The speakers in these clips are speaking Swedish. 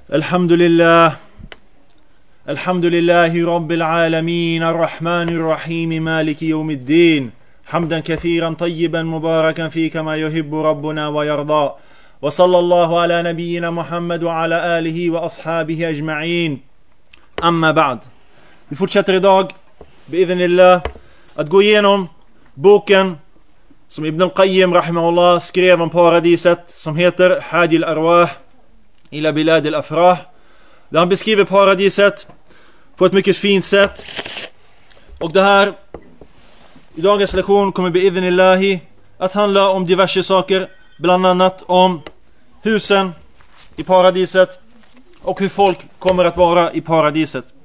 Alhamdulillah Alhamdulillahi Rabbil Alamin Ar-Rahmanir Rahim Maliki Yawmiddin Hamdan kathiran tayyiban mubarakan fi kama yuhibbu Rabbuna wa yarda Wa sallallahu ala nabiyyina Muhammad wa ala alihi wa ashabihi ajma'in Amma ba'd. Vi fortsätter idag bi'idhnillah att gå igenom boken som Ibn al-Qayyim rahimahullah skrev om paradiset, som heter Hadi al-Arwah ila bilad al-Afrah, där han beskriver paradiset på ett mycket fint sätt. Och det här i dagens lektion kommer bi'idhnillahi att handla om diverse saker, bland annat om husen i paradiset och hur folk kommer att vara i paradiset.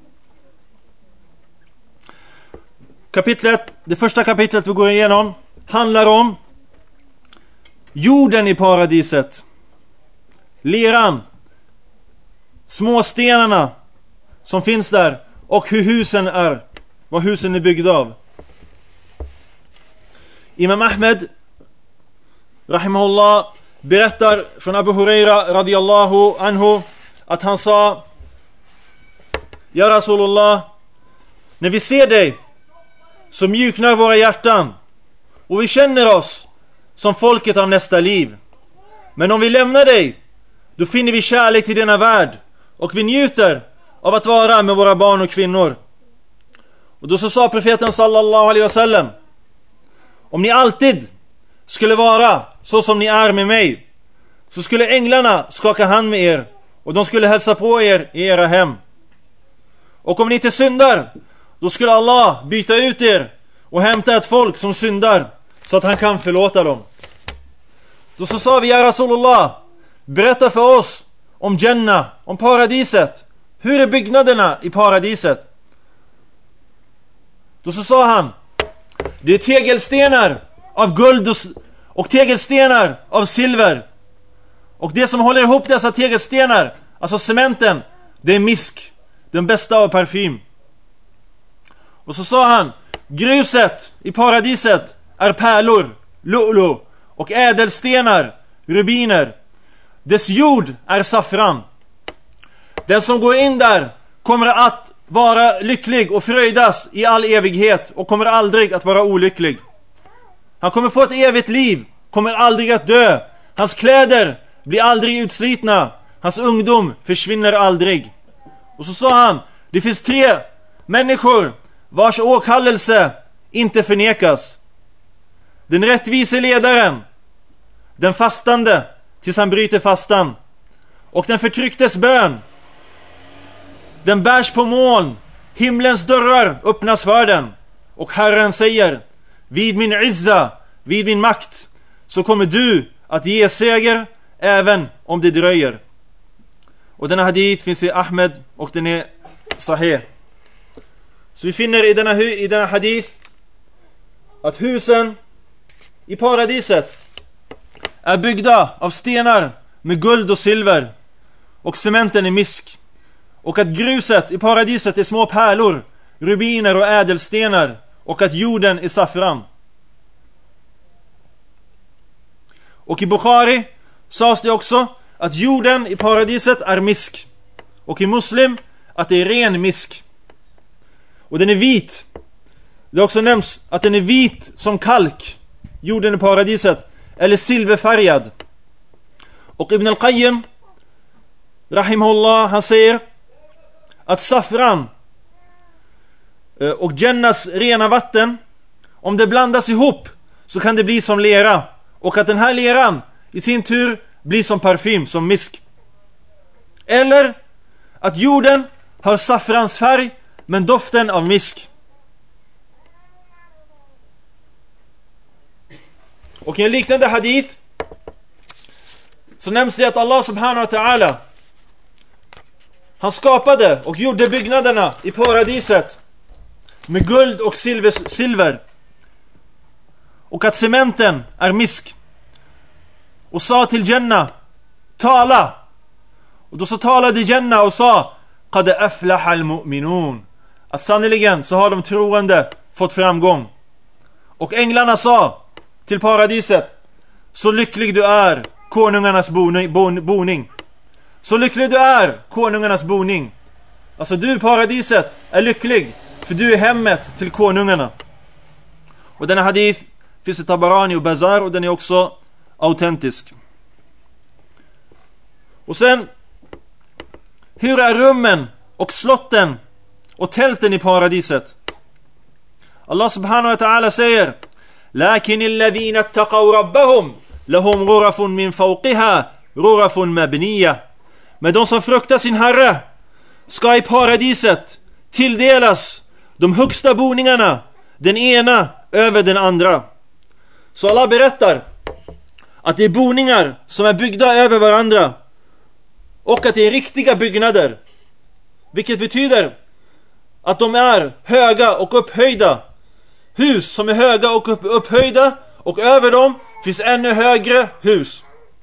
Det första kapitlet vi går igenom handlar om jorden i paradiset, leran, småstenarna som finns där och hur husen är, vad husen är byggda av. Imam Ahmed rahimahullah berättar från Abu Huraira radiyallahu anhu att han sa: Ja Rasulullah, när vi ser dig så mjuknar våra hjärtan och vi känner oss som folket av nästa liv. Men om vi lämnar dig, då finner vi kärlek till denna värld och vi njuter av att vara med våra barn och kvinnor. Och då så sa profeten sallallahu alaihi wasallam: om ni alltid skulle vara så som ni är med mig, så skulle änglarna skaka hand med er och de skulle hälsa på er i era hem. Och om ni inte syndar, då skulle Allah byta ut er och hämta ett folk som syndar så att han kan förlåta dem. Då så sa vi: Ja Rasulullah, berätta för oss om Jannah, om paradiset. Hur är byggnaderna i paradiset? Då så sa han: det är tegelstenar av guld och tegelstenar av silver. Och det som håller ihop dessa tegelstenar, alltså cementen, det är misk, den bästa av parfym. Och så sa han: gruset i paradiset är pärlor, lu'lu, och ädelstenar, rubiner. Dess jord är saffran. Den som går in där kommer att vara lycklig och fröjdas i all evighet och kommer aldrig att vara olycklig. Han kommer få ett evigt liv, kommer aldrig att dö. Hans kläder blir aldrig utslitna. Hans ungdom försvinner aldrig. Och så sa han: det finns 3 människor vars åkallelse inte förnekas. Den rättvise ledaren, den fastande tills han bryter fastan, och den förtrycktes bön. Den bärs på moln, himlens dörrar öppnas för den, och Herren säger: vid min izza, vid min makt, så kommer du att ge seger även om det dröjer. Och denna hadith finns i Ahmed och den är sahih. Så vi finner i denna hadith att husen i paradiset är byggda av stenar med guld och silver, och cementen är misk, och att gruset i paradiset är små pärlor, rubiner och ädelstenar, och att jorden är saffran. Och i Bukhari sades det också att jorden i paradiset är misk, och i Muslim att det är ren misk. Och den är vit. Det har också nämnts att den är vit som kalk, jorden i paradiset, eller silverfärgad. Och Ibn al-Qayyim rahimahullah, han säger att saffran och Jannas rena vatten, om det blandas ihop så kan det bli som lera, och att den här leran i sin tur blir som parfym, som misk. Eller att jorden har saffransfärg men doften av misk. Och i en liknande hadith så nämns det att Allah subhanahu wa ta'ala, han skapade och gjorde byggnaderna i paradiset med guld och silver, och att cementen är misk, och sa till Jannah: tala. Och då så talade Jannah och sa: qad aflaha al-mu'minun, att sannoliken så har de troende fått framgång. Och änglarna sa till paradiset: så lycklig du är, konungarnas boning. Så lycklig du är, konungarnas boning. Alltså du, paradiset, är lycklig, för du är hemmet till konungarna. Och denna hadith finns i Tabarani och Bazar, och den är också autentisk. Och sen, hur är rummen och slotten och tälten i paradiset? Allah subhanahu wa ta'ala säger: Lakin alladhina attaqaw rabbahum lahum ghurafun min fawqiha ghurafun mabniya. Men de som fruktar sin Herre ska i paradiset tilldelas de högsta boningarna, den ena över den andra. Så Allah berättar att det är boningar som är byggda över varandra, och att det är riktiga byggnader, vilket betyder att de är höga och upphöjda. Hus som är höga och upphöjda, och över dem finns ännu högre hus.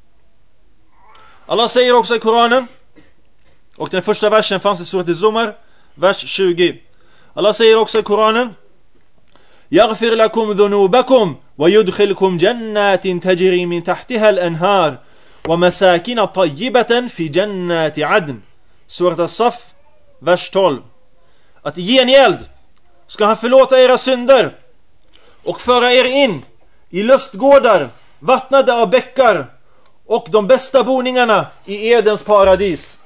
Allah säger också i Koranen, och den första versen fanns i surat Az-Zumar, vers 20. Allah säger också i Koranen: Yaghfir lakum dhunubakum wa yudkhilkum jannatin tajri min tahtiha al-anhar wa masakin tayyibatan fi jannati adn. Surat As-Saff, vers 12. Att i gengäld ska han förlåta era synder och föra er in i lustgårdar vattnade av bäckar och de bästa boningarna i Edens paradis.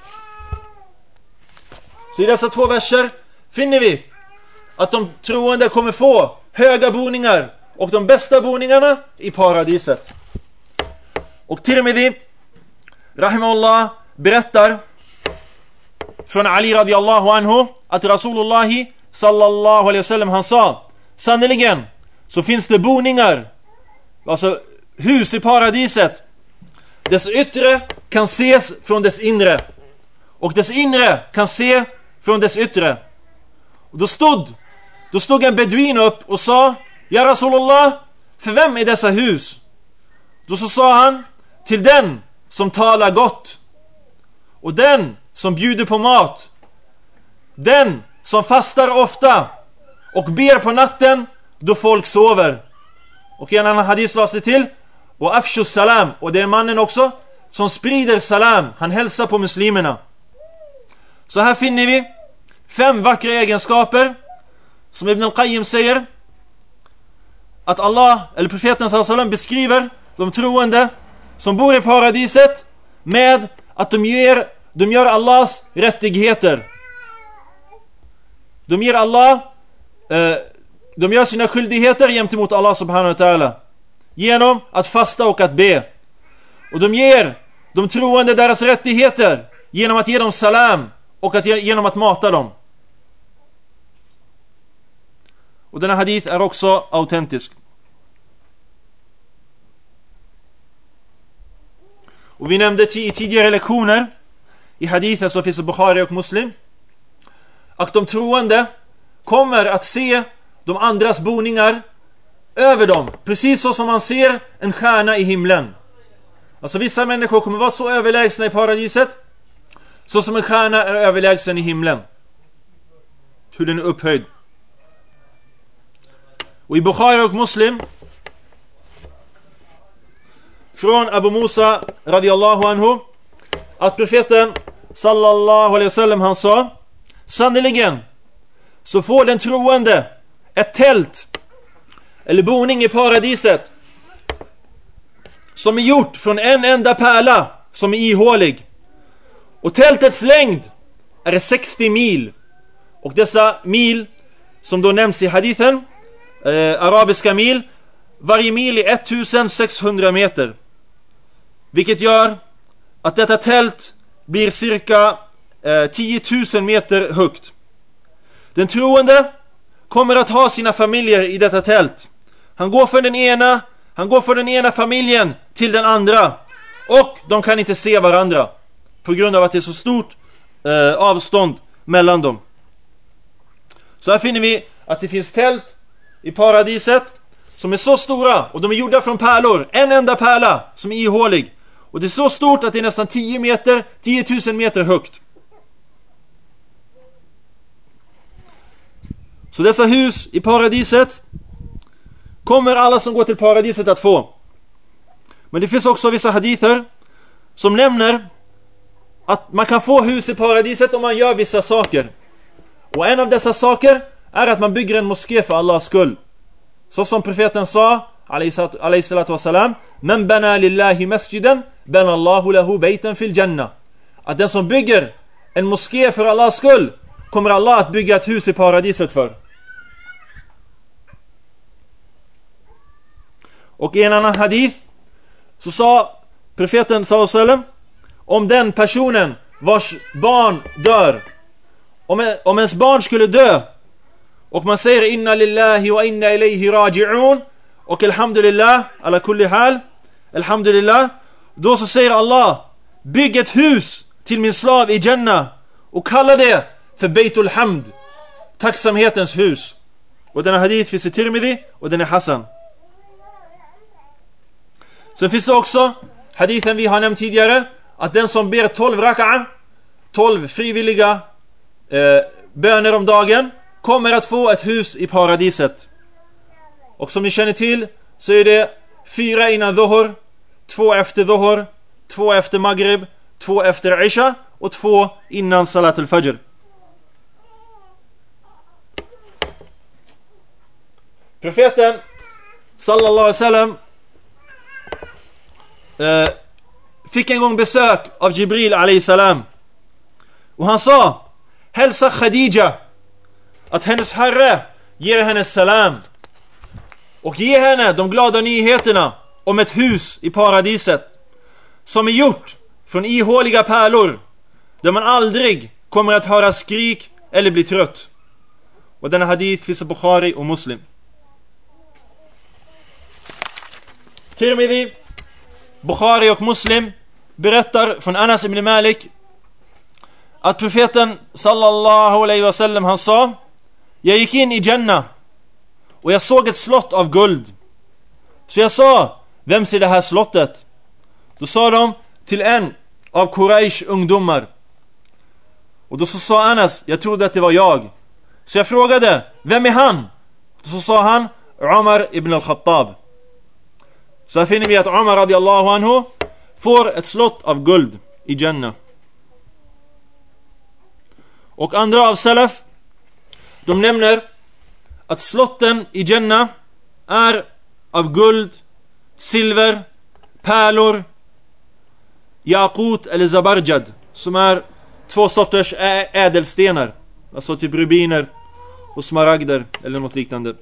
Så i dessa två verser finner vi att de troende kommer få höga boningar och de bästa boningarna i paradiset. Och Tirmidhi rahimahullah berättar från Ali radiyallahu anhu att Rasulullah sallallahu alaihi wasallam, han sa: sannoliken så finns det boningar, alltså hus i paradiset, dess yttre kan ses från dess inre, och dess inre kan se från dess yttre. Och då stod en beduin upp och sa: Ja Rasulullah, för vem är dessa hus? Då så sa han: till den som talar gott, och den som bjuder på mat, den som fastar ofta och ber på natten då folk sover. Och i en annan hadith lades det till: och afshu salam, och det är mannen också som sprider salam, han hälsar på muslimerna. Så här finner vi 5 vackra egenskaper som Ibn al-Qayyim säger att Allah, eller profeten sallallahu alaihi wasallam, beskriver de troende som bor i paradiset med att de gör Allahs rättigheter. De gör sina skyldigheter gentemot Allah subhanahu wa ta'ala genom att fasta och att be. Och de ger de troende deras rättigheter genom att ge dem salam och genom att mata dem. Och denna hadith är också autentisk. Och vi nämnde i tidigare lektioner i hadithen som finns i Bukhari och Muslim att de troende kommer att se de andras boningar över dem, precis så som man ser en stjärna i himlen. Alltså vissa människor kommer vara så överlägsna i paradiset så som en stjärna är överlägsen i himlen, hur den är upphöjd. Och i Bukhari och Muslim från Abu Musa radiyallahu anhu att profeten sallallahu alaihi wasallam, han sa: sannoliken så får den troende ett tält eller boning i paradiset som är gjort från en enda pärla som är ihålig, och tältets längd är 60 mil, och dessa mil som då nämns i hadithen, arabiska mil, varje mil är 1600 meter, vilket gör att detta tält blir cirka 10 000 meter högt. Den troende kommer att ha sina familjer i detta tält. Han går från den ena familjen till den andra, och de kan inte se varandra på grund av att det är så stort avstånd mellan dem. Så här finner vi att det finns tält i paradiset som är så stora, och de är gjorda från pärlor, en enda pärla som är ihålig, och det är så stort att det är nästan 10 000 meter högt. Så dessa hus i paradiset kommer alla som går till paradiset att få. Men det finns också vissa hadither som nämner att man kan få hus i paradiset om man gör vissa saker. Och en av dessa saker är att man bygger en moské för Allahs skull. Så som profeten sa, alayhi salatu wassalam, men bana lillahi masjidan bana Allahu lahu baytan fil jannah. Att den som bygger en moské för Allahs skull kommer Allah att bygga ett hus i paradiset för. Och i en annan hadith så sa profeten sallallahu alaihi wasallam om den personen vars barn dör, om ens barn skulle dö och man säger inna lillahi wa inna ilayhi raji'un och alhamdulillah ala kulli hal, alhamdulillah, då så säger Allah, bygg ett hus till min slav i Jannah och kalla det för Beitul Hamd, tacksamhetens hus. Och denna hadith finns i Tirmidhi och den är Hassan. Sen finns det också hadithen vi har nämnt tidigare, att den som ber 12 raka'a, 12 frivilliga böner om dagen, kommer att få ett hus i paradiset. Och som ni känner till så är det 4 innan dhuhr, 2 efter dhuhr, 2 efter maghrib, 2 efter isha och 2 innan salat al-fajr. Profeten sallallahu alaihi wasallam fick en gång besök av Jibril alayhi salam. Och han sa, hälsa Khadija att hennes herre ger henne salam och ge henne de glada nyheterna om ett hus i paradiset som är gjort från ihåliga pärlor, där man aldrig kommer att höra skrik eller bli trött. Och denna hadith finns i Bukhari och Muslim. Tirmidhi, Bukhari och Muslim berättar från Anas ibn Malik att profeten sallallahu alaihi wasallam han sa, jag gick in i Jannah och jag såg ett slott av guld. Så jag sa, vem ser det här slottet? Då sa de, till en av Quraysh ungdomar. Och då så sa Anas, jag trodde att det var jag. Så jag frågade, vem är han? Då så sa han, Umar ibn al-Khattab. Så här finner vi att Umar radiyallahu anhu får ett slott av guld i Jannah. Och andra av salaf, de nämner att slotten i Jannah är av guld, silver, pärlor, yaqut eller zabarjad, som är 2 sorters ädelstenar, alltså typ rubiner och smaragder eller något liknande.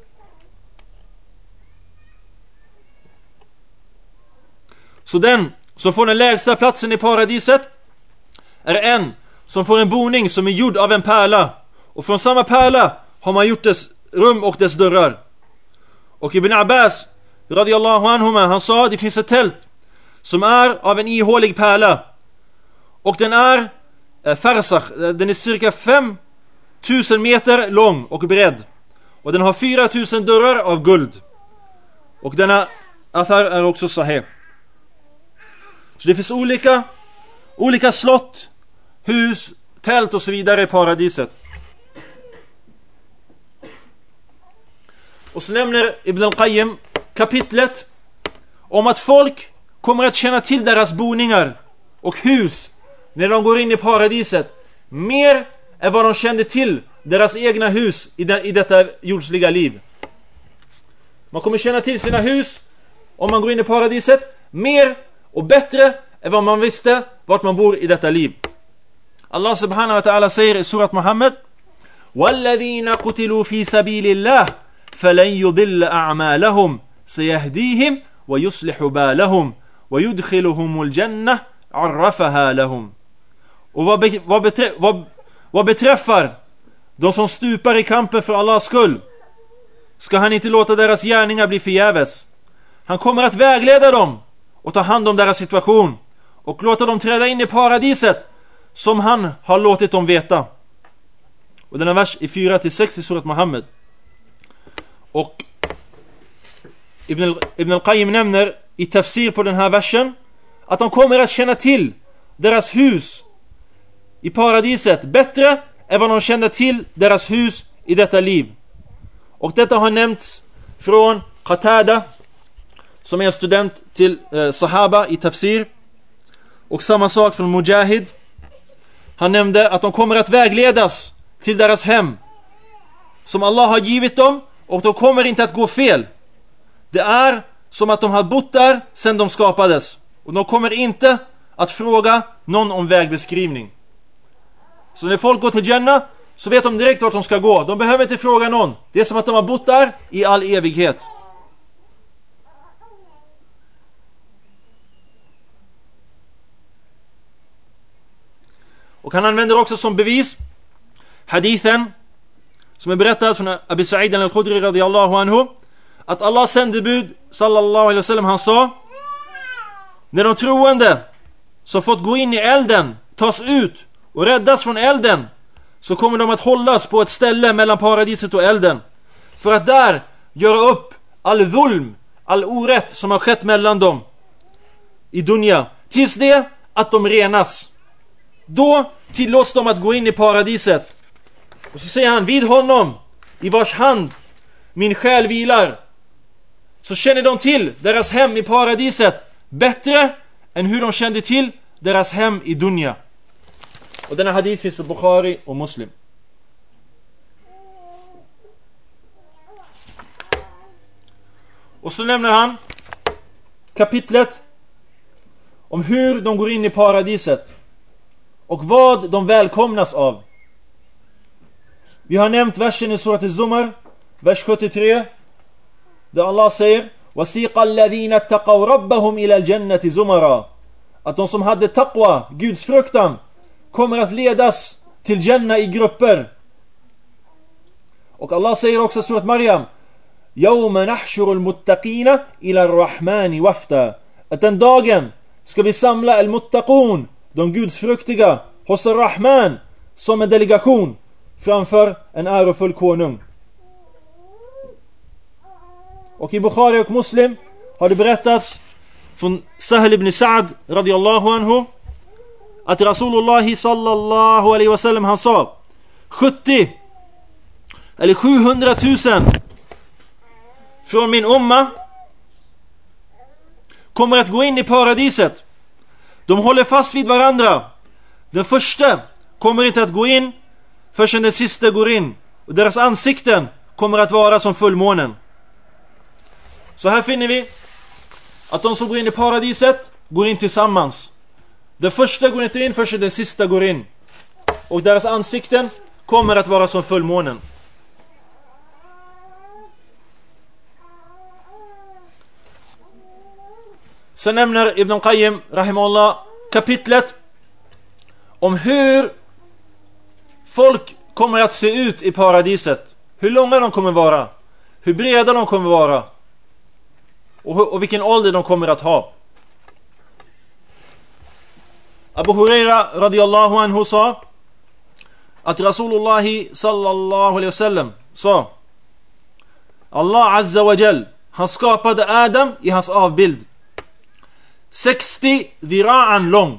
Så den som får den lägsta platsen i paradiset är en som får en boning som är gjord av en pärla, och från samma pärla har man gjort dess rum och dess dörrar. Och Ibn Abbas radiyallahu anhuma, han sa, det finns ett tält som är av en ihålig pärla och den är farsakh, den är cirka 5000 meter lång och bred och den har 4000 dörrar av guld. Och denna affär är också sahih. Så det finns olika slott, hus, tält och så vidare i paradiset. Och så nämner Ibn al-Qayyim kapitlet om att folk kommer att känna till deras boningar och hus när de går in i paradiset mer än vad de kände till deras egna hus i detta jordsliga liv. Man kommer känna till sina hus om man går in i paradiset mer och bättre än vad man visste vart man bor i detta liv. Allah subhanahu wa ta'ala säger i surat Muhammad: وَالَّذِينَ قُتِلُوا فِي سَبِيلِ اللَّهِ فَلَنْ يُضِلَّ أَعْمَالَهُمْ سَيَهْدِيهِمْ وَيُصْلِحُ بَالَهُمْ وَيُدْخِلُهُمُ الْجَنَّةَ عَرَّفَهَا لَهُمْ. Och vad beträffar de som stupar i kampen för Allahs skull, ska han inte låta deras gärningar bli förgäves. Han kommer att vägleda dem och ta hand om deras situation och låta dem träda in i paradiset som han har låtit dem veta. Och denna vers i 4-6 i surat Muhammad. Och Ibn al-Qayyim nämner i tafsir på den här versen att de kommer att känna till deras hus i paradiset bättre än vad de kände till deras hus i detta liv. Och detta har nämnts från Qatada, som är en student till Sahaba i tafsir, och samma sak från Mujahid Han nämnde att de kommer att vägledas till deras hem som Allah har givit dem, och de kommer inte att gå fel. Det är som att de har bott där sedan de skapades, och de kommer inte att fråga någon om vägbeskrivning. Så när folk går till Jannah så vet de direkt vart de ska gå. De behöver inte fråga någon. Det är som att de har bott där i all evighet. Och han använder också som bevis hadithen som är berättad från Abi Sa'id al-Khudri radiyallahu anhu, att Allahs sändebud sallallahu alaihi wasallam, han sa: när de troende som fått gå in i elden tas ut och räddas från elden, så kommer de att hållas på ett ställe mellan paradiset och elden, för att där göra upp all zulm, all orätt som har skett mellan dem i dunya, tills det att de renas. Då tillåts de att gå in i paradiset. Och så säger han: vid honom i vars hand min själ vilar, så känner de till deras hem i paradiset bättre än hur de kände till deras hem i dunya. Och denna hadith finns i Bukhari och Muslim. Och så nämner han kapitlet om hur de går in i paradiset och vad de välkomnas av. Vi har nämnt versen i surat Az-Zumar, vers 73, där Allah säger: وَسِيقَ الَّذِينَ اتَّقَوْا رَبَّهُمْ إِلَى الْجَنَّةِ زُمَرًا. Att de som hade taqwa, Guds fruktan, kommer att ledas till Jannah i grupper. Och Allah säger också i surat Maryam: يَوْمَ نَحْشُرُ الْمُتَّقِينَ إِلَى الرَّحْمَانِ وَفْتًا. Att den dagen ska vi samla al-muttaqun, de gudsfruktiga, hos ar-Rahman som en delegation framför en ärofull konung. Och i Bukhari och Muslim har det berättats från Sahel ibn Sa'd radiyallahu anhu att Rasulullah sallallahu alaihi wasallam, han sa: 70 eller 700 000 från min umma kommer att gå in i paradiset. De håller fast vid varandra. Den första kommer inte att gå in förrän den sista går in, och deras ansikten kommer att vara som fullmånen. Så här finner vi att de som går in i paradiset går in tillsammans. Den första går inte in förrän den sista går in, och deras ansikten kommer att vara som fullmånen. Sen nämner Ibn Qayyim rahimahullah kapitlet om hur folk kommer att se ut i paradiset. Hur långa de kommer vara, hur breda de kommer vara, och vilken ålder de kommer att ha. Abu Huraira radiyallahu anhu sa att Rasulullah sallallahu alaihi wasallam sa: Allah azza wa jal, han skapade Adam i hans avbild 60 dhira'an lång.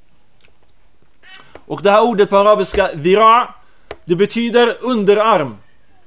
Och det här ordet på arabiska, dhira', det betyder underarm.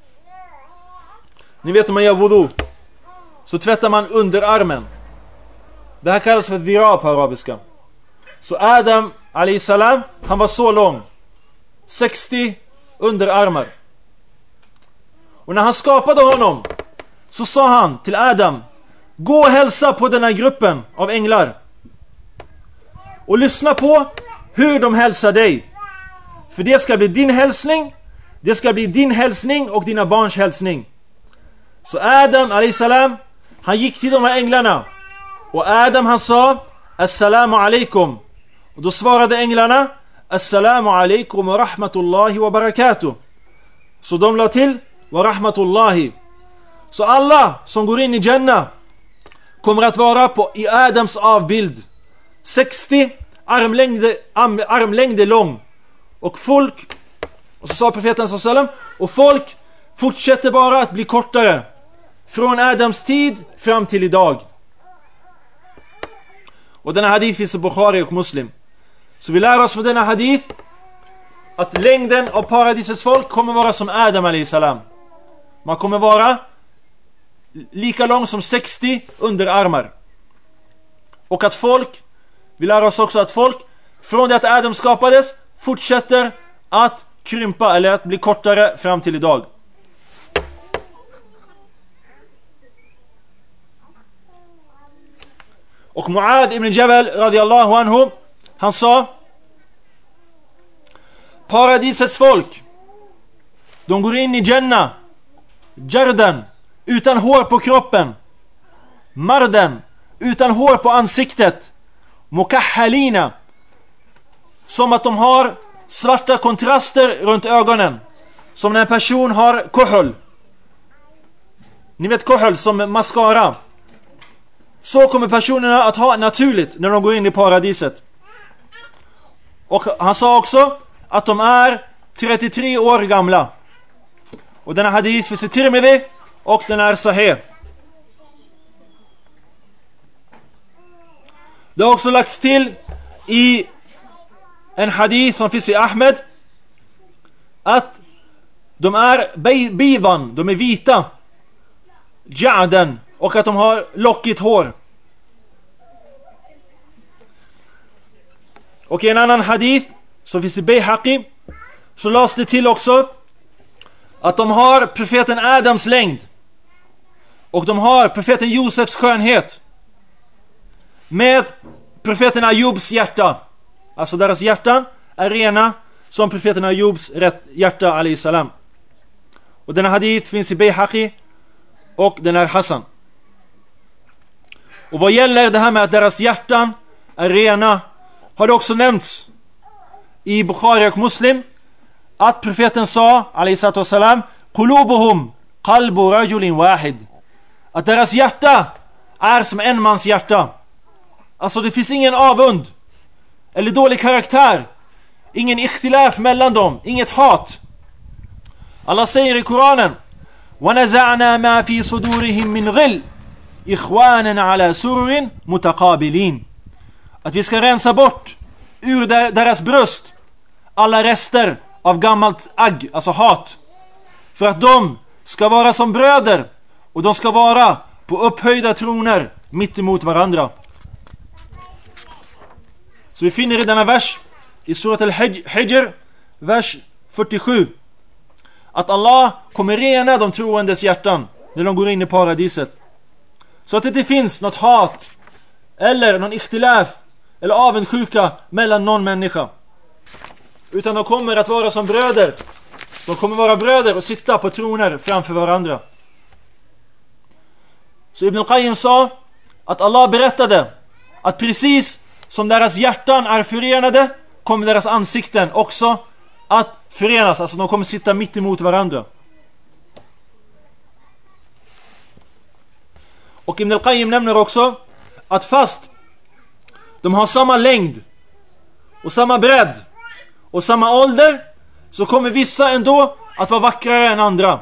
Ni vet, om man gör wudu så tvättar man underarmen. Det här kallas för dhira' på arabiska. Så Adam alayhi salam, han var så lång, 60 underarmar. Och när han skapade honom så sa han till Adam: gå och hälsa på den här gruppen av änglar och lyssna på hur de hälsar dig, för det ska bli din hälsning, det ska bli din hälsning och dina barns hälsning. Så Adam alayhi salam, han gick till de här änglarna, och Adam, han sa: assalamu alaikum. Och då svarade änglarna: assalamu alaikum wa rahmatullahi wa barakatuh. Så de la till: wa rahmatullahi. Så alla som går in i Jannah kommer att vara i Adams avbild, 60 armlängder lång. Och folk, och så sa profeten sallallahu alaihi wasallam, och folk fortsätter bara att bli kortare från Adams tid fram till idag. Och denna hadith finns i Bukhari och Muslim. Så vi lär oss från denna hadith att längden av paradisets folk kommer vara som Adam alayhi salam. Man kommer vara lika lång som 60 underarmar. Och att folk, vi lär oss också att folk från det att Adam skapades fortsätter att krympa eller att bli kortare fram till idag. Och Muad ibn Jabal radiyallahu anhu, han sa: paradisets folk, de går in i Jannah, Jardan, utan hår på kroppen, Mardan, utan hår på ansiktet, Mukahhalina, som att de har svarta kontraster runt ögonen, som när en person har kuhul. Ni vet kuhul som mascara. Så kommer personerna att ha naturligt när de går in i paradiset. Och han sa också att de är 33 år gamla. Och denna hadith finns i Tirmidhi och den är sahih. Det har också lagts till i en hadith som finns i Ahmed att de är bidan, de är vita, ja'dan, och att de har lockigt hår. Och i en annan hadith som finns i Bayhaqi så lades det till också att de har profeten Adams längd och de har profeten Josefs skönhet med profeten Ayubs hjärta. Alltså deras hjärtan är rena som profeten Ayubs rätt hjärta alayhi salam. Och denna hadith finns i Bayhaqi och den är Hassan. Och vad gäller det här med att deras hjärtan är rena har det också nämnts i Bukhari och Muslim att profeten sa alayhi salatu wassalam: qulubuhum qalbu rajulin wahid, att deras hjärta är som en mans hjärta. Alltså det finns ingen avund eller dålig karaktär, ingen ikhtilaf mellan dem, inget hat. Allah säger i Koranen: wa naza'na ma fi sudurihim min ghill ikhwanan ala sururin mutaqabilin, att vi ska rensa bort ur deras bröst alla rester av gammalt agg, alltså hat, för att de ska vara som bröder och de ska vara på upphöjda troner mitt emot varandra. Så vi finner i denna vers i surat al-Hijr, vers 47, att Allah kommer rena de troendes hjärtan när de går in i paradiset, så att det inte finns något hat eller någon ikhtilaf eller avundsjuka mellan någon människa, utan de kommer att vara som bröder. De kommer vara bröder och sitta på troner framför varandra. Så Ibn al-Qayyim sa att Allah berättade att precis som deras hjärtan är förenade kommer deras ansikten också att förenas. Alltså de kommer sitta mitt emot varandra. Och Ibn al-Qayyim nämner också att fast de har samma längd och samma bredd och samma ålder, så kommer vissa ändå att vara vackrare än andra.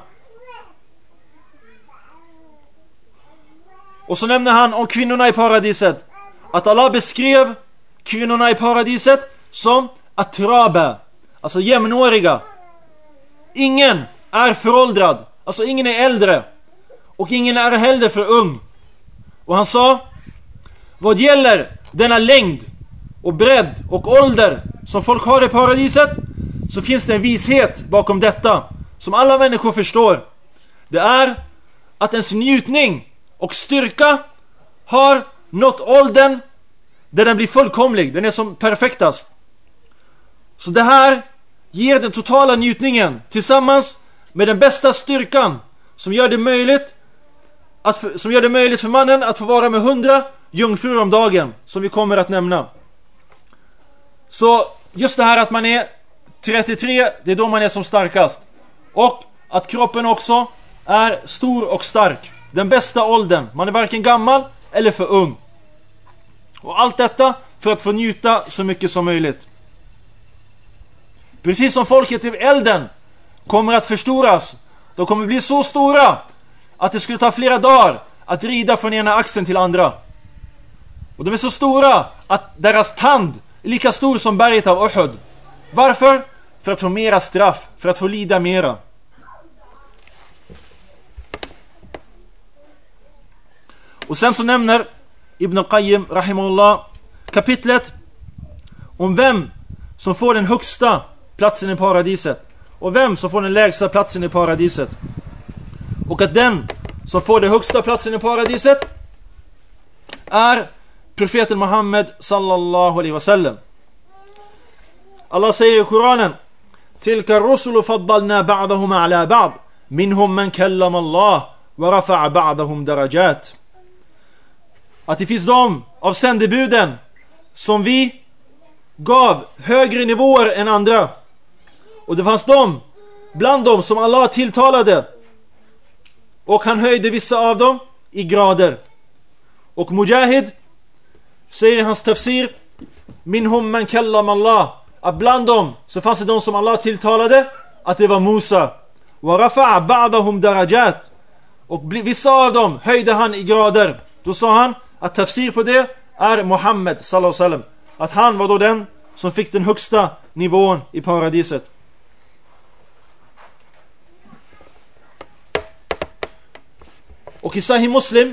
Och så nämner han om kvinnorna i paradiset att Allah beskrev kvinnorna i paradiset som atraba, alltså jämnåriga. Ingen är föråldrad, alltså ingen är äldre, och ingen är heller för ung. Och han sa: vad gäller denna längd och bredd och ålder som folk har i paradiset, så finns det en vishet bakom detta som alla människor förstår. Det är att ens njutning och styrka har nått åldern där den blir fullkomlig, den är som perfektast. Så det här ger den totala njutningen tillsammans med den bästa styrkan som gör det möjligt för mannen att få vara med 100 jungfrur om dagen, som vi kommer att nämna. Så just det här att man är 33, det är då man är som starkast. Och att kroppen också är stor och stark. Den bästa åldern, man är varken gammal eller för ung. Och allt detta för att få njuta så mycket som möjligt. Precis som folket i elden kommer att förstoras. De kommer bli så stora att det skulle ta flera dagar att rida från ena axeln till andra. Och de är så stora att deras tand är lika stor som berget av Uhud. Varför? För att få mera straff, för att få lida mera. Och sen så nämner Ibn al-Qayyim rahimahullah kapitlet om vem som får den högsta platsen i paradiset och vem som får den lägsta platsen i paradiset. Och att den som får den högsta platsen i paradiset är profeten Muhammed sallallahu alaihi wasallam. Allah säger i Koranen: Tilka rusulu faddalna ba'dahum ala ba'd minhum man kallama Allah wa rafa'a ba'dahum darajat. Att det finns de av sändebuden som vi gav högre nivåer än andra. Och det fanns de bland dem som Allah tilltalade, och han höjde vissa av dem i grader. Och Mujahid säger i hans tafsir: Minhum man kallam Allah, att bland dem så fanns det de som Allah tilltalade, att det var Musa. Wa rafa'a ba'dahum darajat, och vissa av dem höjde han i grader. Då sa han att tafsir på det är Muhammed sallallahu alaihi wasallam, att han var då den som fick den högsta nivån i paradiset. Och i Sahih Muslim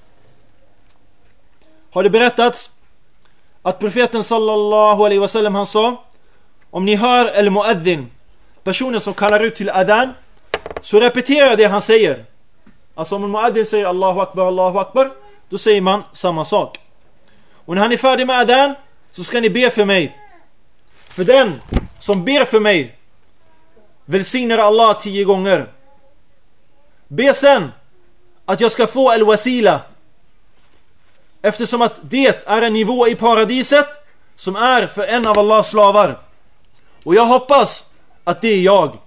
har det berättats att profeten sallallahu alaihi wasallam, han sa: om ni hör al-muaddin, personen som kallar ut till adhan, så repetera det han säger. Alltså om al-muaddin säger Allahu akbar, då säger man samma sak. Och när han är färdig med adhan, så ska ni be för mig. För den som ber för mig välsignar Allah 10 gånger. Be sen att jag ska få al-wasila, eftersom att det är en nivå i paradiset som är för en av Allahs slavar. Och jag hoppas att det är jag.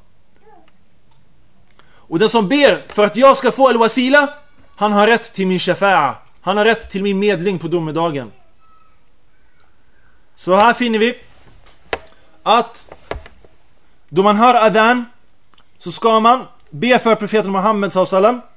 Och den som ber för att jag ska få al-wasila, han har rätt till min shafa'a. Han har rätt till min medling på domedagen. Så här finner vi att då man hör adhan, så ska man be för profeten Muhammed sallallahu alaihi wasallam,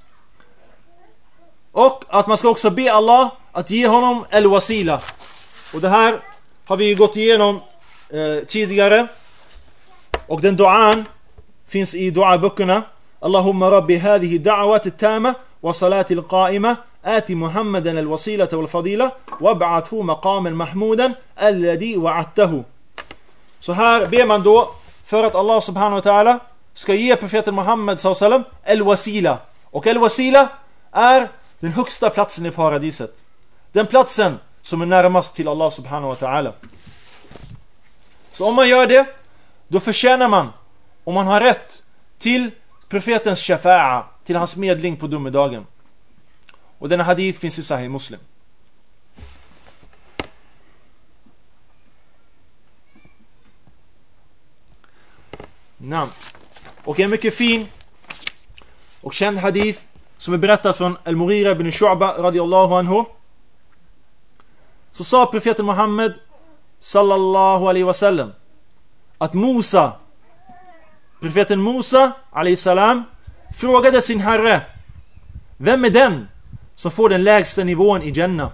och att man ska också be Allah att ge honom al-wasila. Och det här har vi gått igenom tidigare. Och den du'an finns i du'a-böckerna. Allahumma rabbi hadhihi da'wat at-tama wa salati al-qa'ima ati Muhammadan al-wasilata wal-fadila wab'athu maqaman mahmudan alladhi wa'adtahu. Så här ber man då för att Allah subhanahu wa ta'ala ska ge profeten Muhammed sallallahu alaihi wasallam al-wasila. Och al-wasila är den högsta platsen i paradiset. Den platsen som är närmast till Allah subhanahu wa ta'ala. Så om man gör det, då förtjänar man, om man har rätt, till profetens shafa'a, till hans medling på domedagen. Och denna hadith finns i Sahih Muslim. Namn. Och en mycket fin och känd hadith som är berättad från Al-Mughira ibn Shu'ba radiyallahu anhu. Så sa profeten Muhammed sallallahu alaihi wasallam att profeten Musa alaihi salam frågade sin herre: vem är den som får den lägsta nivån i Jannah?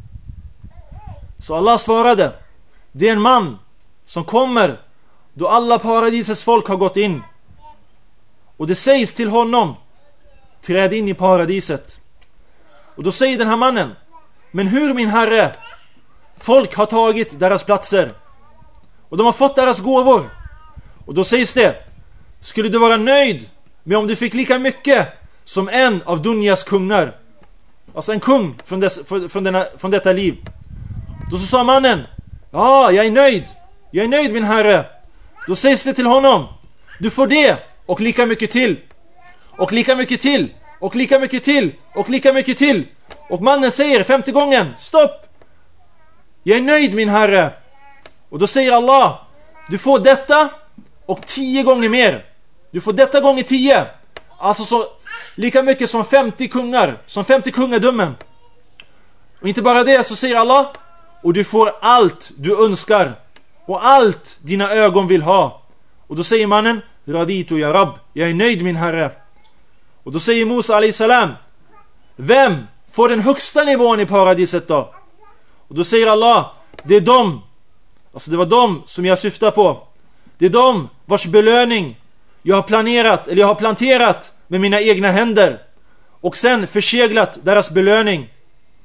Så Allah svarade: det är en man som kommer då alla paradisets folk har gått in, och det sägs till honom: träd in i paradiset. Och då säger den här mannen: men hur, min herre? Folk har tagit deras platser och de har fått deras gåvor. Och då sägs det: skulle du vara nöjd med om du fick lika mycket som en av Dunjas kungar, alltså en kung från detta liv? Då så sa mannen: ja, jag är nöjd min herre. Då sägs det till honom: du får det och lika mycket till, och lika mycket till, och lika mycket till, och lika mycket till. Och mannen säger 50 gången: stopp, jag är nöjd min herre. Och då säger Allah: du får detta och 10 gånger mer. Du får detta gånger 10. Alltså så lika mycket som 50 kungar, som 50 kungadömen. Och inte bara det, så säger Allah: och du får allt du önskar och allt dina ögon vill ha. Och då säger mannen: raditu ya rab, jag är nöjd min herre. Och då säger Musa alayhi salam: vem får den högsta nivån i paradiset då? Och då säger Allah: det är de, alltså det var de som jag syftar på. Det är de vars belöning jag har planerat, eller jag har planterat med mina egna händer, och sen förseglat deras belöning.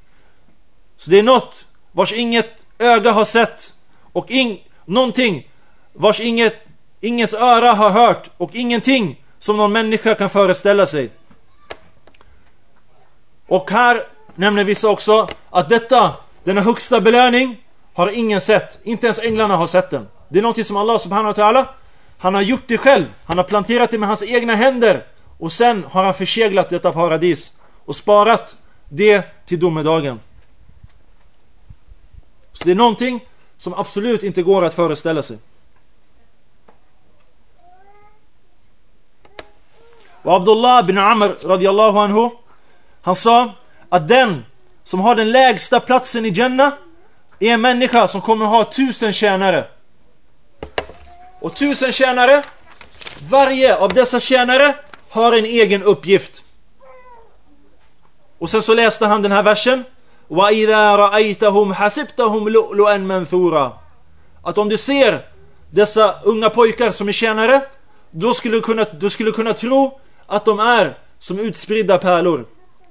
Så det är något vars inget öga har sett, och någonting vars ingens öra har hört och ingenting som någon människa kan föreställa sig. Och här nämner vissa också att denna högsta belöning har ingen sett. Inte ens änglarna har sett den. Det är något som Allah subhanahu wa ta'ala, han har gjort det själv. Han har planterat det med hans egna händer. Och sen har han förseglat detta paradis och sparat det till domedagen. Så det är någonting som absolut inte går att föreställa sig. Och Abdullah bin Amr radiyallahu anhu, han sa att den som har den lägsta platsen i Jannah är en människa som kommer ha 1000 tjänare. Och 1000 tjänare, varje av dessa tjänare har en egen uppgift. Och sen så läste han den här versen: wa idha ra'aytahum hasibtahum lu'lu'an manthura. Att om du ser dessa unga pojkar som är tjänare, då skulle du kunna tro att de är som utspridda pärlor.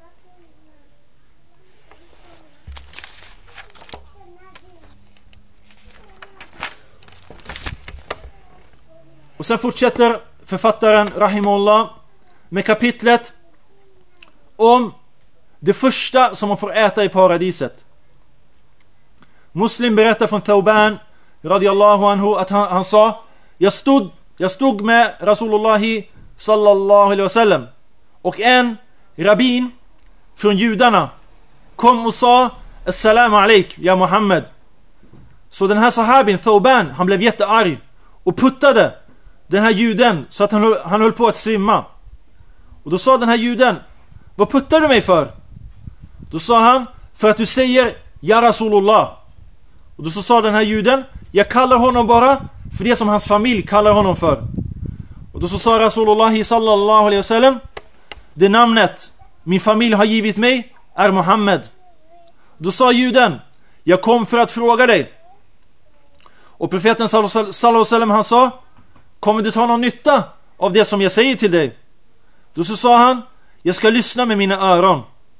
Och sen fortsätter författaren rahimahullah med kapitlet om det första som man får äta i paradiset. Muslim berättar från Thawban radiyallahu anhu att han sa: jag stod med Rasulullahi sallallahu alaihi wasallam, och en rabbin från judarna kom och sa: assalamu alaik ya Muhammad. Så den här sahabin Thawban, han blev jättearg och puttade den här juden så att han höll på att svimma. Och då sa den här juden: vad puttar du mig för? Då sa han: för att du säger ja Rasulullah. Och då så sa den här juden: jag kallar honom bara för det som hans familj kallar honom för. Och då så sa Rasulullah sallallahu alaihi wasallam: det namnet min familj har givit mig är Muhammed. Då sa juden: jag kom för att fråga dig. Och profeten sallallahu alaihi wasallam, han sa: kommer du ta någon nytta av det som jag säger till dig? Då så sa han: jag ska lyssna med mina öron.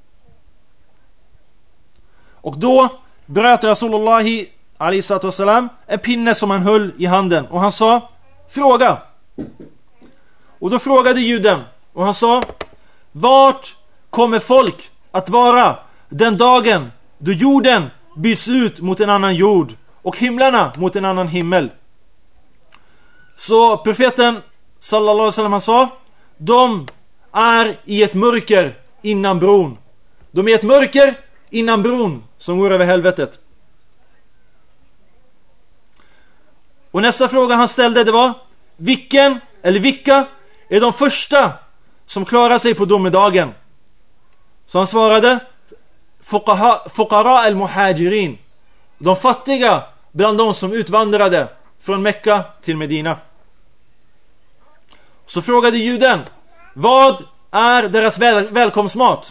Och då bröt Rasulullah alaihi wasallam en pinne som han höll i handen, och han sa: fråga. Och då frågade juden, och han sa: vart kommer folk att vara den dagen då jorden byts ut mot en annan jord och himlarna mot en annan himmel? Så profeten sallallahu alaihi wasallam, han sa: de är i ett mörker innan bron. De är i ett mörker innan bron som går över helvetet. Och nästa fråga han ställde, det var: vilka är de första som klarar sig på domedagen? Så han svarade: fuqara al-muhajirin, de fattiga bland de som utvandrade från Mekka till Medina. Så frågade juden: vad är deras välkomstmat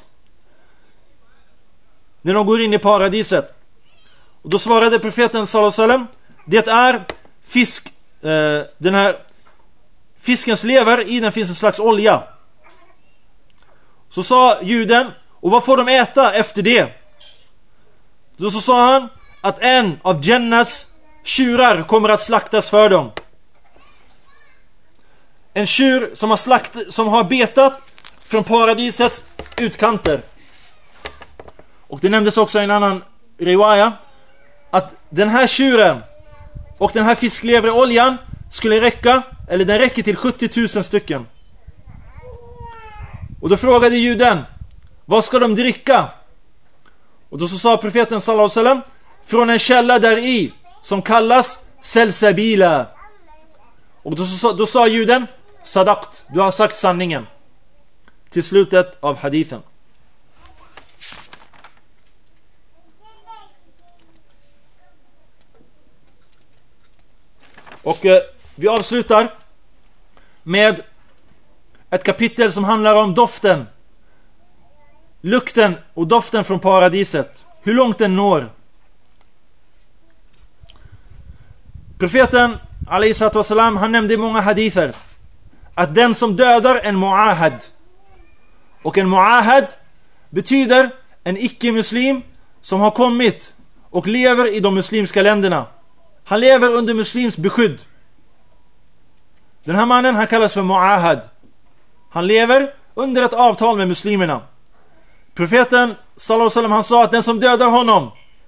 när de går in i paradiset? Och då svarade profeten sallallahu alaihi wasallam: det är fisk. Den här fiskens lever, i den finns en slags olja. Så sa juden: och vad får de äta efter det? Då så sa han att en av Jannas tjurar kommer att slaktas för dem. En tjur som har betat från paradisets utkanter. Och det nämndes också i en annan riwaya att den här tjuren och den här fiskleveroljan skulle räcka, eller den räcker till 70 000 stycken. Och då frågade juden: vad ska de dricka? Och då så sa profeten sallallahu alaihi wasallam: från en källa där i som kallas Salsabila. Och då sa juden: sadaqt, du har sagt sanningen. Till slutet av hadithen. Och vi avslutar med ett kapitel som handlar om doften, lukten och doften från paradiset, hur långt den når. Profeten alaihi wasallam, han nämnde i många hadither att den som dödar en mu'ahad, och en mu'ahad betyder en icke-muslim som har kommit och lever i de muslimska länderna. Han lever under muslims beskydd. Den här mannen, han kallas för Mu'ahad. Han lever under ett avtal med muslimerna. Profeten sallallahu alaihi wasallam, han sa att den som dödar honom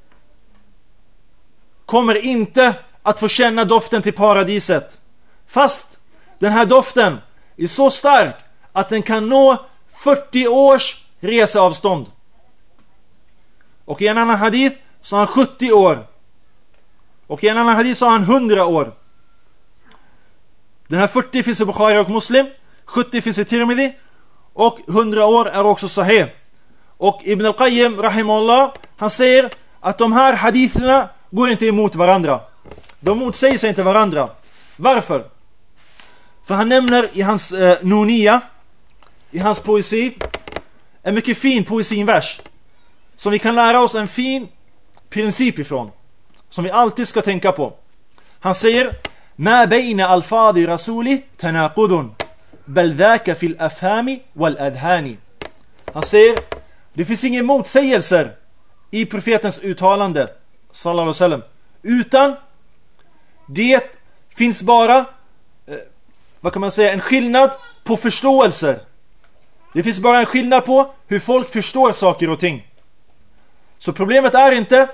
kommer inte att få känna doften till paradiset. Fast den här doften är så stark att den kan nå 40 års reseavstånd. Och i en annan hadith sa han 70 år. Och i en annan hadith sa han 100 år. Den här 40 finns i Bukhari och Muslim, 70 finns i Tirmidhi, och 100 år är också sahih. Och Ibn al-Qayyim rahimahullah, han säger att de här haditherna går inte emot varandra. De motsäger sig inte varandra. Varför? För han nämner i hans Nuniya, i hans poesi, en mycket fin poesinvers som vi kan lära oss en fin princip ifrån, som vi alltid ska tänka på. Han säger: Ma bayna alfadi rasuli tanaqudun bal dhaka fil afhami wal adhani. Han säger, det finns ingen motsägelser i profetens uttalande sallallahu alaihi wasallam, utan det finns bara vad kan man säga, en skillnad på förståelser. Det finns bara en skillnad på hur folk förstår saker och ting. Så problemet är inte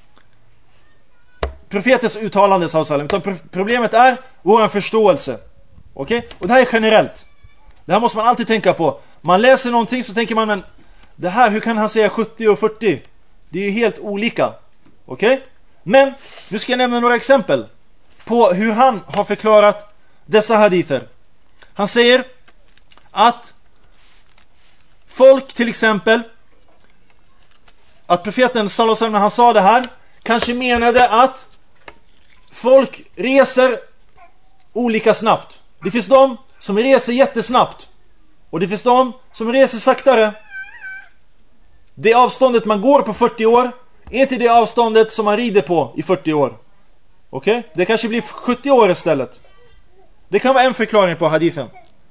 profetens uttalande sallallahu alaihi wasallam, utan problemet är vår förståelse. Okej? Och det här är generellt. Det här måste man alltid tänka på. Man läser någonting så tänker man, men det här, hur kan han säga 70 och 40? Det är ju helt olika. Okej? Men nu ska jag nämna några exempel på hur han har förklarat dessa hadither. Han säger att folk, till exempel, att profeten sallallahu alaihi wasallam, när han sa det här, kanske menade att folk reser olika snabbt. Det finns de som reser jättesnabbt, och det finns de som reser saktare. Det avståndet man går på 40 år är inte det avståndet som man rider på i 40 år. Okej? Det kanske blir 70 år istället. Det kan vara en förklaring på hadithen.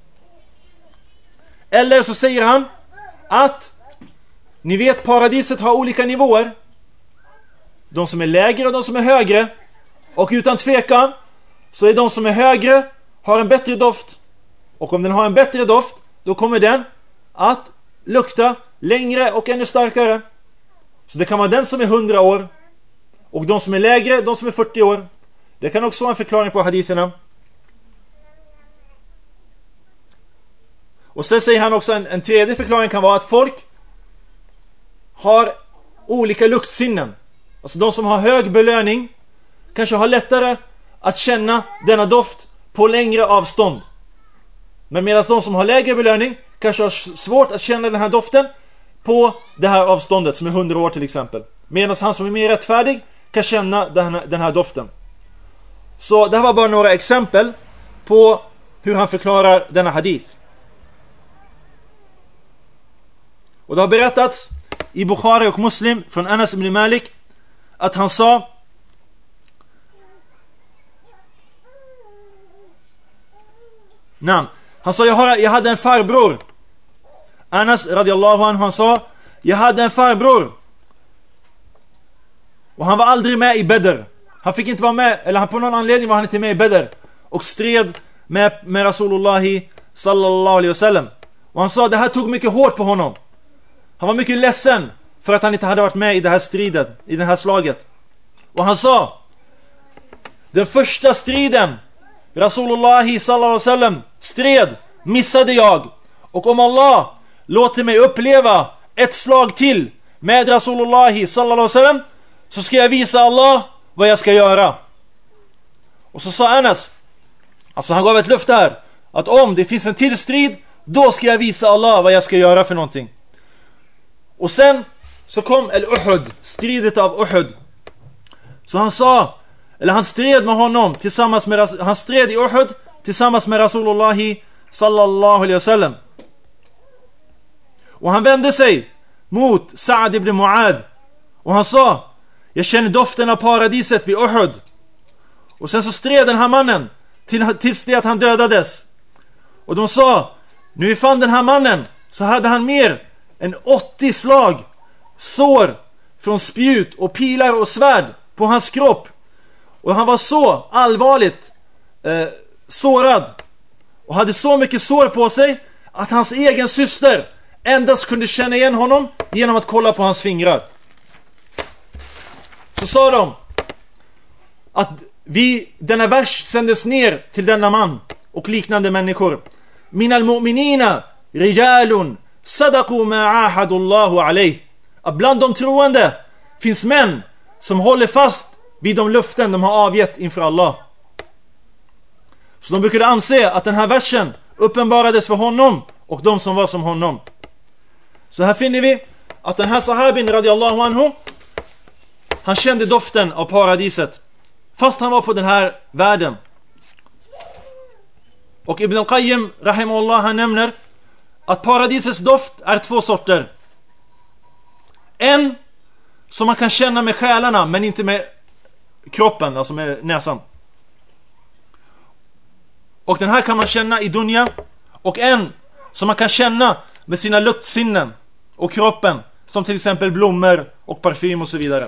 Eller så säger han att ni vet, paradiset har olika nivåer. De som är lägre och de som är högre. Och utan tvekan så är de som är högre har en bättre doft. Och om den har en bättre doft, då kommer den att lukta längre och ännu starkare. Så det kan vara den som är 100 år, och de som är lägre, de som är 40 år. Det kan också vara en förklaring på haditherna. Och sen säger han också en tredje förklaring kan vara att folk har olika luktsinnen. Alltså de som har hög belöning kanske har lättare att känna denna doft på längre avstånd. Men medan de som har lägre belöning kanske har svårt att känna den här doften på det här avståndet som är 100 år till exempel. Medan han som är mer rättfärdig kan känna den här doften. Så det här var bara några exempel på hur han förklarar denna hadith. Och det har berättats i Bukhari och Muslim från Anas ibn Malik att han sa: han sa, jag hade en farbror. Anas radiallahu anhu, han sa, jag hade en farbror och han var aldrig med i Badr. Han fick inte vara med, eller på någon anledning var han inte med i Badr och stred med Rasulullah sallallahu alaihi wasallam. Och han sa, det här tog mycket hårt på honom. Han var mycket ledsen för att han inte hade varit med i det här striden, i det här slaget. Och han sa, den första striden Rasulullah sallallahu alaihi wasallam stred missade jag, och om Allah låter mig uppleva ett slag till med Rasulullah sallallahu alaihi wasallam, så ska jag visa Allah vad jag ska göra. Och så sa Anas, alltså han gav ett löfte här, att om det finns en till strid, då ska jag visa Allah vad jag ska göra för någonting. Och sen så kom Uhud, stridet av Uhud. Så han sa, eller han stred med honom tillsammans med, han stred i Uhud tillsammans med Rasulullah sallallahu alaihi wasallam. Och han vände sig mot Sa'd ibn Mu'ad och han sa, jag känner doften av paradiset vid Uhud. Och sen så stred den här mannen tills det att han dödades. Och de sa, nu vi fann den här mannen, så hade han mer än 80 slag, sår från spjut och pilar och svärd på hans kropp. Och han var så allvarligt sårad och hade så mycket sår på sig att hans egen syster endast kunde känna igen honom genom att kolla på hans fingrar. Så sa de att denna vers sändes ner till denna man och liknande människor. Minal mu'minina rijalun sadaqu ma ahadullahu alayh. Att bland de troende finns män som håller fast vid de löften de har avgett inför Allah. Så de brukade anse att den här versen uppenbarades för honom och de som var som honom. Så här finner vi att den här sahabin radiyallahu anhu, han kände doften av paradiset fast han var på den här världen. Och Ibn al-Qayyim rahimahullah, han nämner att paradisets doft är 2 sorter. En som man kan känna med själarna men inte med kroppen, alltså med näsan. Och den här kan man känna i dunya. Och en som man kan känna med sina luktsinnen och kroppen, som till exempel blommor och parfym och så vidare.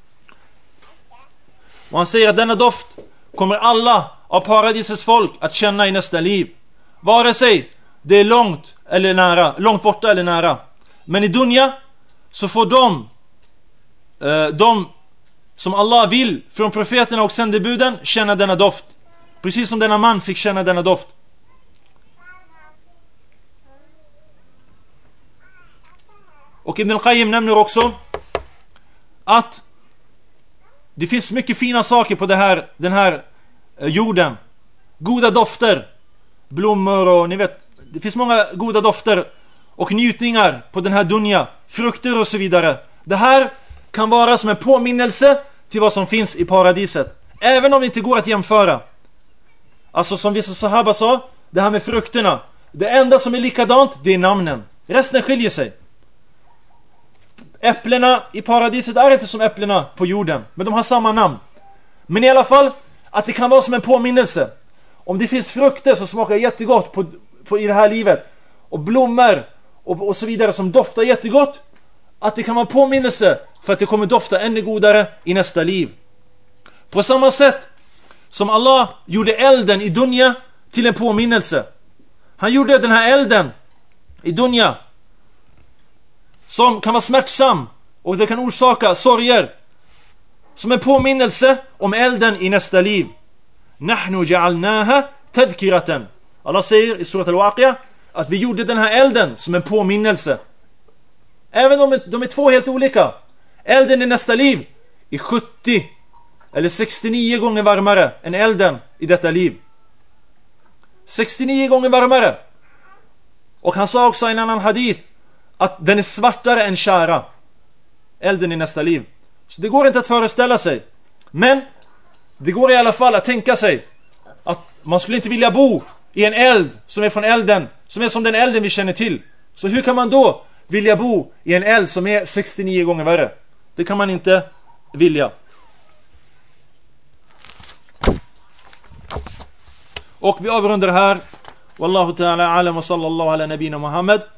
Och han säger att denna doft kommer alla av paradisets folk att känna i nästa liv, vare sig det är långt eller nära, långt borta eller nära. Men i dunya så får de som Allah vill från profeterna och sändebuden känna denna doft, precis som denna man fick känna denna doft. Och Ibn al-Qayyim nämner också att det finns mycket fina saker på den här jorden. Goda dofter, blommor och ni vet, det finns många goda dofter och njutningar på den här dunya, frukter och så vidare. Det här kan vara som en påminnelse till vad som finns i paradiset, även om det inte går att jämföra. Alltså som vissa sahaba sa, det här med frukterna, det enda som är likadant, det är namnen. Resten skiljer sig. Äpplena i paradiset är inte som äpplena på jorden, men de har samma namn. Men i alla fall, att det kan vara som en påminnelse. Om det finns frukter som smakar jättegott i det här livet, och blommor och så vidare som doftar jättegott, att det kan vara en påminnelse för att det kommer dofta ännu godare i nästa liv. På samma sätt som Allah gjorde elden i dunya till en påminnelse. Han gjorde den här elden i dunya som kan vara smärtsam och det kan orsaka sorger, som en påminnelse om elden i nästa liv. Nahnu ja'alnaha tadhkiratan. Allah säger i surat al-Waqi'ah att vi gjorde den här elden som en påminnelse. Även om de är 2 helt olika. Elden i nästa liv är 70 eller 69 gånger varmare än elden i detta liv. 69 gånger varmare. Och han sa också i en annan hadith att den är svartare än kära, elden i nästa liv. Så det går inte att föreställa sig. Men det går i alla fall att tänka sig att man skulle inte vilja bo i en eld som är från elden, som är som den elden vi känner till. Så hur kan man då vilja bo i en eld som är 69 gånger värre? Det kan man inte vilja. Och vi avrundar här. Wallahu ta'ala alam wa sallallahu ala nabina Muhammad.